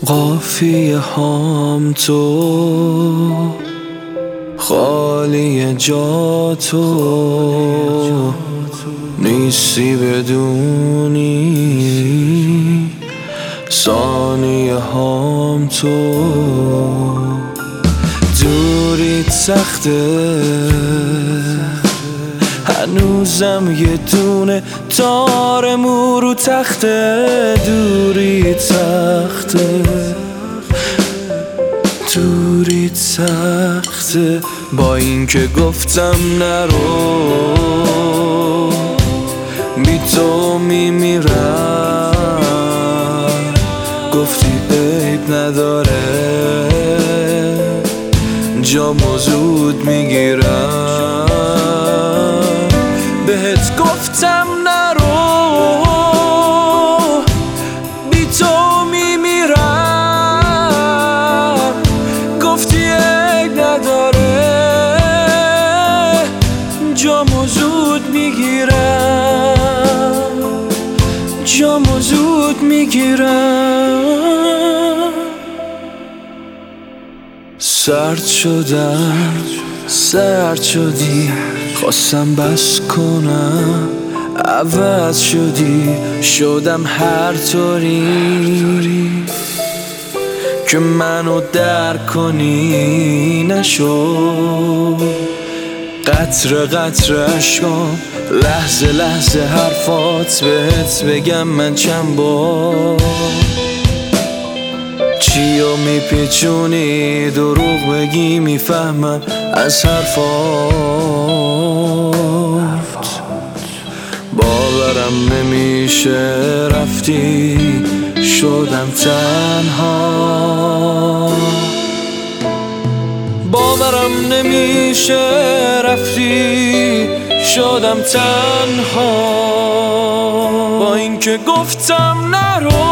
قافیه هام تو خالی جا تو نیستی بدونی ثانیه هام تو دوریت سخته هنوزم یه دونه تار مو رو تخته دوریت سخته دوریت سخته با اینکه گفتم نرو بی تو میمیرم گفتی عیب نداره جامو زود میگیرم بهت گفتم نرو بی تو میمیرم گفتی عیب نداره جامو زود میگیرم جامو زود میگیرم سرد شدم سرد شدی خواستم بس کنم عوض شدی شدم هر طوری که منو درک کنی نشد قطره قطره اشکام لحظه لحظه حرفات بهت بگم من چند بار چیو میپیچونی دروغ بگی میفهمم از حرفات باورم نمیشه رفتی شدم تنها باورم نمیشه رفتی شدم تنها با اینکه گفتم نرو